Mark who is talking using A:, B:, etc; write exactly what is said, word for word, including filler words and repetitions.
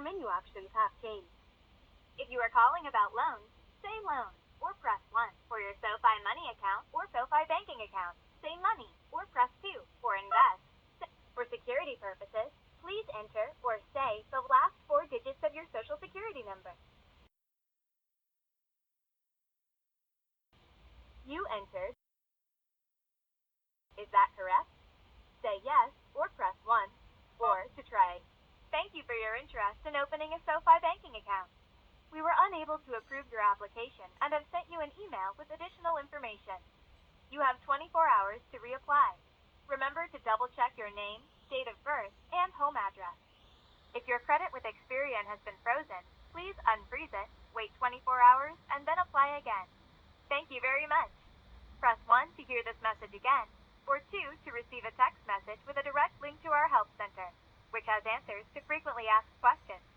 A: menu options have changed.
B: If you are calling about loans, say loan, or press one. For your SoFi Money account or SoFi banking account, say money, or press two. For invest. For security purposes, please enter or say the last four digits of your social security number. You entered. Is that correct? Say yes, or press one. Or to try. Thank you for your interest in opening a SoFi banking account. We were unable to approve your application and have sent you an email with additional information. You have twenty-four hours to reapply. Remember to double-check your name, date of birth, and home address. If your credit with Experian has been frozen, please unfreeze it, wait twenty-four hours, and then apply again. Thank you very much. Press one to hear this message again, or two to receive a text message with a direct link to our help center, which has answers to frequently asked questions.